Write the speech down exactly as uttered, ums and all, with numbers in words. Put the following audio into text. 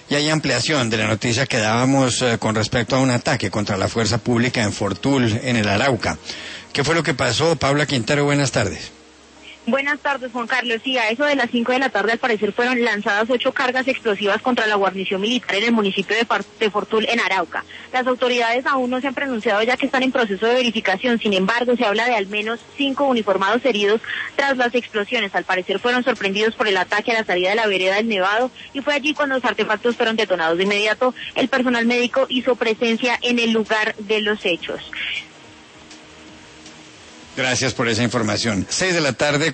Y hay ampliación de la noticia que dábamos eh, con respecto a un ataque contra la fuerza pública en Fortul, en el Arauca. ¿Qué fue lo que pasó? Paula Quintero, buenas tardes. Buenas tardes, Juan Carlos. Sí, a eso de las cinco de la tarde, al parecer, fueron lanzadas ocho cargas explosivas contra la guarnición militar en el municipio de, Far de Fortul, en Arauca. Las autoridades aún no se han pronunciado, ya que están en proceso de verificación. Sin embargo, se habla de al menos cinco uniformados heridos tras las explosiones. Al parecer, fueron sorprendidos por el ataque a la salida de la vereda del Nevado, y fue allí cuando los artefactos fueron detonados. De inmediato, el personal médico hizo presencia en el lugar de los hechos. Gracias por esa información. Seis de la tarde.